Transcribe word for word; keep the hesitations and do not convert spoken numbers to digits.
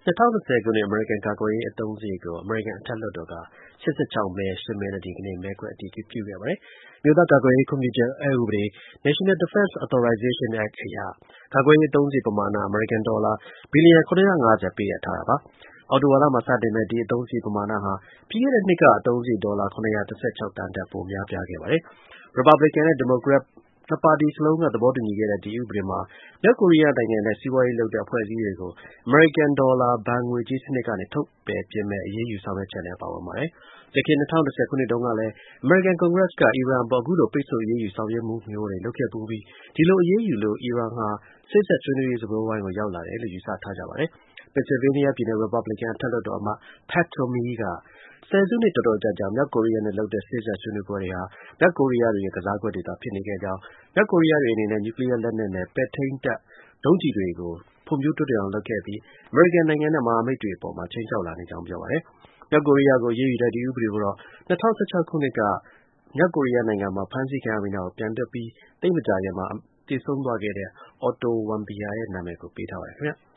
twenty twenty ခုနှစ် အမေရိကန်ကာကွယ်ရေးအသုံးစရိတ်ကို အမေရိကန်အထက်လွှတ်တော်က eighty-six မဲ eight မဲနဲ့ ဒီကနေ့ မဲခွဲအတည်ပြုခဲ့ပါတယ်။ အမျိုးသားကာကွယ်ရေးခွင့်ပြုချက်အက်ဥပဒေ National Defense Authorization Act အရ ကာကွယ်ရေးအသုံးစရိတ်ပမာဏ အမေရိကန်ဒေါ်လာ ဘီလီယံ seven hundred fifty ပေးအပ်ထားတာပါ။ အောက်တိုဘာလမှာ စတင်မယ့် ဒီအသုံးစရိတ်ပမာဏဟာ ပြီးခဲ့တဲ့နှစ်က အသုံးစရိတ် ဒေါ်လာ seven hundred thirty-six သန်းထက် ပိုများပြားခဲ့ပါတယ်။ ရစ်ပတ်ဘလင်ကန်နဲ့ ဒီမိုကရက် နှစ်ပါတီစလုံးက သဘောတူညီခဲ့တဲ့ ဒီဥပဒေမှာ မြောက်ကိုရီးယားနိုင်ငံနဲ့ စီးပွားရေးလုပ်တဲ့ အဖွဲ့အစည်းတွေကို အမေရိကန်ဒေါ်လာ ဘဏ်ငွေကြေးစနစ်ကနေ ထုတ်ပယ်ပစ်မယ့် အရေးယူဆောင်ရွက်ချက်လည်း ပါဝင်ပါတယ်။ ယခင် twenty ten ခုနှစ်တုန်းကလည်း အမေရိကန်ကွန်ဂရက်က အီရန်အပေါ် အခုလို ပိတ်ဆို့အရေးယူဆောင်ရွက်မှုမျိုးတွေ လုပ်ခဲ့ဖူးပြီး ဒီလို အရေးယူလို့ အီရန်ဟာ စေ့စပ်ဆွေးနွေးရေးစားပွဲဝိုင်းကို ရောက်လာတယ်လို့ ယူဆထားကြပါတယ်။ Pennsylvania ပြည်နယ် ရစ်ပတ်ဘလင်ကန် အထက်လွှတ်တော်အမတ် Pat Toomey က ဆယ်စုနှစ်တော်တော်ကြာကြာ မြောက်ကိုရီးယားနဲ့လုပ်တဲ့ စေ့စပ်ဆွေးနွေးပွဲတွေဟာ မြောက်ကိုရီးယားတွေရဲ့ ကစားကွက်တွေသာ ဖြစ်နေခဲ့ကြောင်း၊ မြောက်ကိုရီးယားတွေအနေနဲ့ နျူကလီးယားလက်နက်နဲ့ ပဲ့ထိန်းတပ်ဒုံးကျည်တွေကို ဖွံ့ဖြိုးတိုးတက်အောင်လုပ်ခဲ့ပြီး အမေရိကန်နိုင်ငံနဲ့ မဟာမိတ်တွေအပေါ် ခြိမ်းခြောက်လာနေကြောင်း ပြောပါတယ်။ မြောက်ကိုရီးယားကို အရေးယူတဲ့ ဒီဥပဒေကိုတော့ twenty sixteen ခုနှစ်က မြောက်ကိုရီးယားနိုင်ငံမှာ ဖမ်းဆီးခံရပြီးနောက် ပြန်လွှတ်ပြီး သိပ်မကြာခင်မှာ သေဆုံးသွားခဲ့တဲ့ Otto Warmbier ရဲ့ နာမည်ကို ပေးထားပါတယ်ခင်ဗျာ။